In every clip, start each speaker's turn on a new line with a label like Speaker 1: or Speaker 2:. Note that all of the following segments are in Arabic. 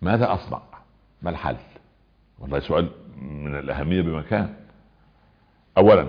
Speaker 1: ماذا أصنع؟ ما الحل؟ والله سؤال من الأهمية بمكان. أولا،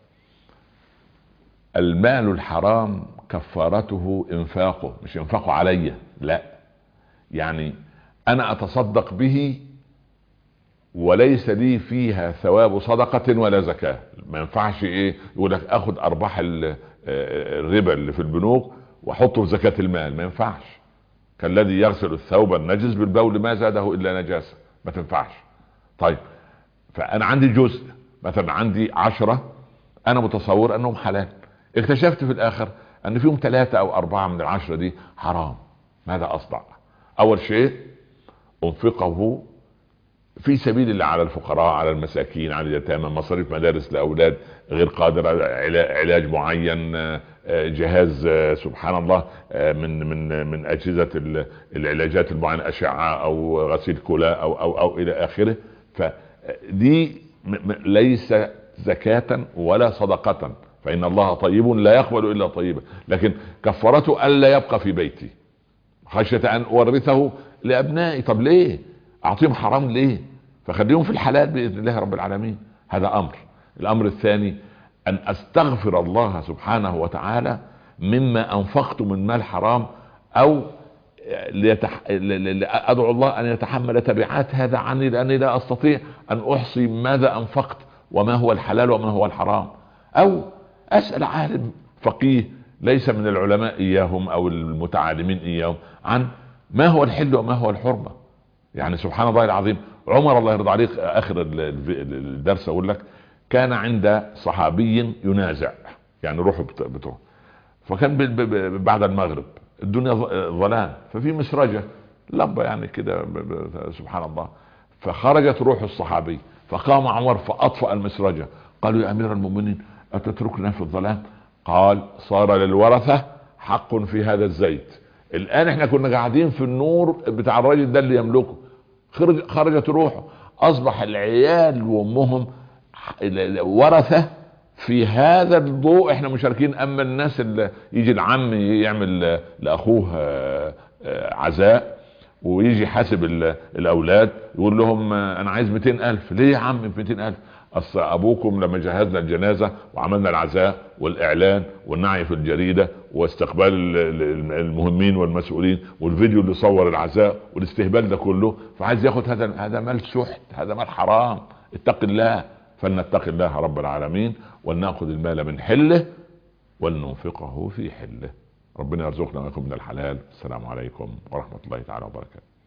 Speaker 1: المال الحرام كفارته انفاقه، مش انفاقه علي، لا، يعني أنا أتصدق به وليس لي فيها ثواب صدقة ولا زكاة. ما ينفعش يقول لك اخد ارباح الربا اللي في البنوك واحطه في زكاة المال، ما ينفعش. كالذي يغسل الثوب النجس بالبول ما زاده الا نجاسة، ما تنفعش. طيب، فانا عندي جزء، مثلا عندي 10، انا متصور انهم حلال، اكتشفت في الاخر ان فيهم 3 أو 4 من ال10 دي حرام. ماذا اصنع؟ اول شيء انفقه في سبيل الله على الفقراء، على المساكين، على اليتامى، مصاريف مدارس لاولاد غير قادر على علاج معين، جهاز سبحان الله من اجهزه العلاجات المعينه، اشعه او غسيل كلى او الى اخره. فدي ليس زكاة ولا صدقة، فان الله طيب لا يقبل الا طيبا، لكن كفارته الا يبقى في بيتي خشية ان اورثه لابنائي. طب ليه اعطيهم حرام ليه؟ فخليهم في الحلال باذن الله رب العالمين. هذا امر. الامر الثاني ان استغفر الله سبحانه وتعالى مما انفقت من مال حرام، او ادعو الله ان يتحمل تبعات هذا عني، لاني لا استطيع ان احصي ماذا انفقت وما هو الحلال وما هو الحرام. او اسال عالم فقيه ليس من العلماء اياهم او المتعالمين اياهم عن ما هو الحل وما هو الحرمة. يعني سبحان الله العظيم، عمر الله يرضى عليك، اخر الدرس اقول لك، كان عند صحابي ينازع، يعني روحه بتوع، فكان بعد المغرب الدنيا ظلام، ففي مسرجة لمبة يعني كده سبحان الله، فخرجت روح الصحابي، فقام عمر فاطفأ المسرجة. قالوا يا امير المؤمنين اتتركنا في الظلام؟ قال صار للورثة حق في هذا الزيت. الان احنا كنا قاعدين في النور بتاع الراجل ده اللي يملكه، خرجت روحه، اصبح العيال وامهم ورثة في هذا الضوء، احنا مشاركين. اما الناس اللي يجي العم يعمل لاخوه عزاء ويجي حاسب الاولاد يقول لهم انا عايز 200,000. ليه يا عم 200,000؟ اصل ابوكم لما جهزنا الجنازة وعملنا العزاء والاعلان والنعي في الجريدة واستقبال المهمين والمسؤولين والفيديو اللي صور العزاء والاستهبال ده كله، فعايز ياخد هذا مال سحت، هذا مال حرام. اتق الله. فلنتق الله رب العالمين ولنأخذ المال من حله ولننفقه في حله. ربنا يرزقنا ويكون من الحلال. السلام عليكم ورحمة الله تعالى وبركاته.